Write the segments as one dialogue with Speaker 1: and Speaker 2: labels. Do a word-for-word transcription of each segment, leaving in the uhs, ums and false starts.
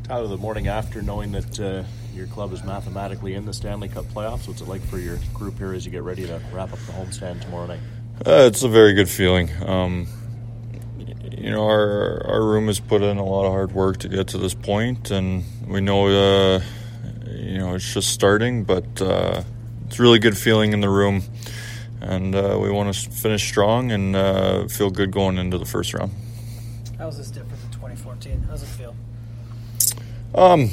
Speaker 1: Tyler, the morning after, knowing that uh, your club is mathematically in the Stanley Cup playoffs, what's it like for your group here as you get ready to wrap up the homestand tomorrow night?
Speaker 2: Uh, it's a very good feeling. Um, you know, our our room has put in a lot of hard work to get to this point, and we know, uh, you know, it's just starting, but uh, it's a really good feeling in the room, and uh, we want to finish strong and uh, feel good going into the first round.
Speaker 3: How's this different than twenty fourteen? How's it feel?
Speaker 2: Um,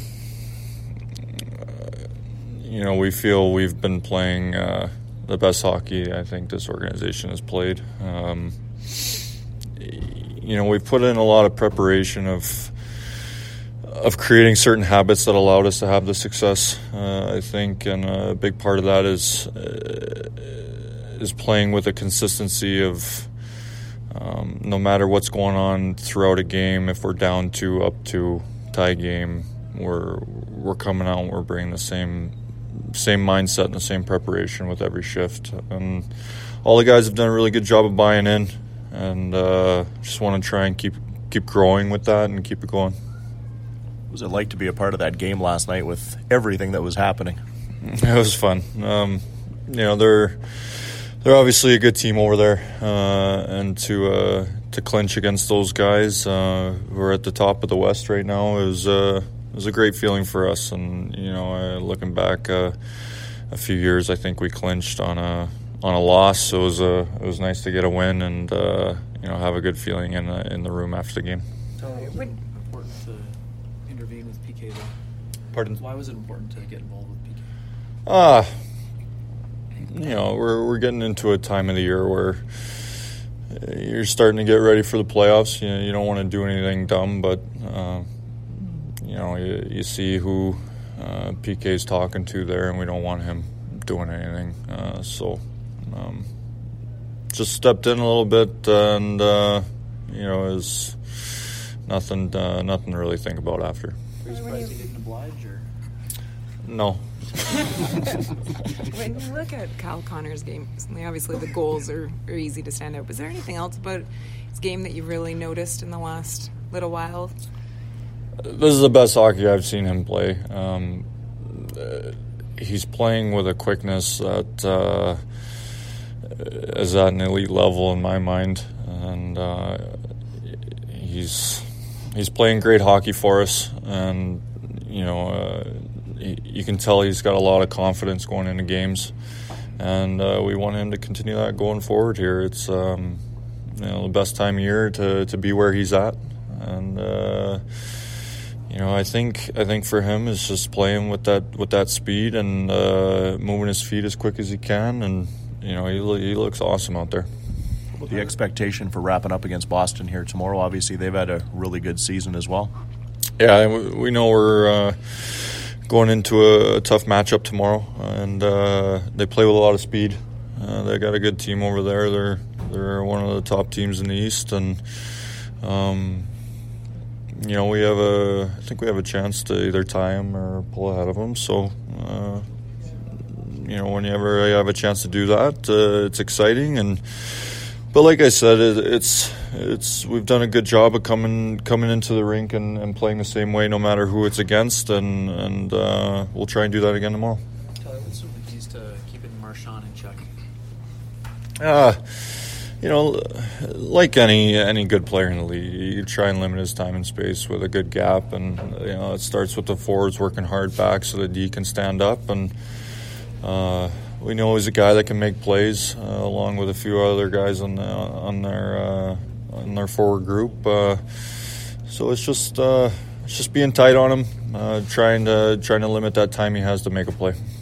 Speaker 2: you know, we feel we've been playing uh, the best hockey I think this organization has played. Um, you know, we've put in a lot of preparation of of creating certain habits that allowed us to have the success, uh, I think, and a big part of that is uh, is playing with a consistency of um, no matter what's going on throughout a game, if we're down two, up two, tie game, we're we're coming out and we're bringing the same same mindset and the same preparation with every shift. And all the guys have done a really good job of buying in, and uh, just want to try and keep keep growing with that and keep it going.
Speaker 1: What was it like to be a part of that game last night with everything that was happening?
Speaker 2: It was fun. Um, you know, they're they're obviously a good team over there, uh, and to uh, to clinch against those guys uh, who are at the top of the West right now is uh, is a great feeling for us. And you know, uh, looking back uh, a few years, I think we clinched on a on a loss. So it was a it was nice to get a win and uh, you know, have a good feeling in the, in the room after the game.
Speaker 4: Tony, why was it important to intervene with P K though?
Speaker 2: Pardon?
Speaker 4: Why was it important to get involved with P K?
Speaker 2: Ah. Uh, You know, we're we're getting into a time of the year where you're starting to get ready for the playoffs. You know, you don't want to do anything dumb, but uh, you know, you, you see who uh, P K's talking to there, and we don't want him doing anything. Uh, so, um, just stepped in a little bit, and uh, you know, is nothing uh, nothing to really think about after.
Speaker 4: Were you surprised he didn't oblige, or
Speaker 2: no?
Speaker 5: When you look at Kyle Connor's game, obviously the goals are, are easy to stand out. Was there anything else about his game that you really noticed in the last little while?
Speaker 2: This is the best hockey I've seen him play. Um, uh, he's playing with a quickness that uh, is at an elite level in my mind, and uh, he's he's playing great hockey for us. And you know. Uh, You can tell he's got a lot of confidence going into games, and uh, we want him to continue that going forward here. It's um, you know, the best time of year to, to be where he's at, and uh, you know, I think I think for him is just playing with that with that speed and uh, moving his feet as quick as he can, and you know, he he looks awesome out there.
Speaker 1: The expectation for wrapping up against Boston here tomorrow. Obviously, they've had a really good season as well.
Speaker 2: Yeah, we know we're. Uh, Going into a, a tough matchup tomorrow, and uh, they play with a lot of speed. Uh, they got a good team over there. They're they're one of the top teams in the East, and um, you know, we have a I think we have a chance to either tie them or pull ahead of them. So uh, you know, whenever I have a chance to do that, uh, it's exciting. And but like I said, it, it's it's we've done a good job of coming coming into the rink and, and playing the same way no matter who it's against, and and uh, we'll try and do that again tomorrow.
Speaker 4: Tyler, what's some of the keys to keeping Marchand in check?
Speaker 2: Uh, you know, like any any good player in the league, you try and limit his time and space with a good gap, and you know, it starts with the forwards working hard back so the D can stand up, and uh, we know he's a guy that can make plays uh, along with a few other guys on the, on their uh, on their forward group. Uh, so it's just uh, it's just being tight on him, uh, trying to trying to limit that time he has to make a play.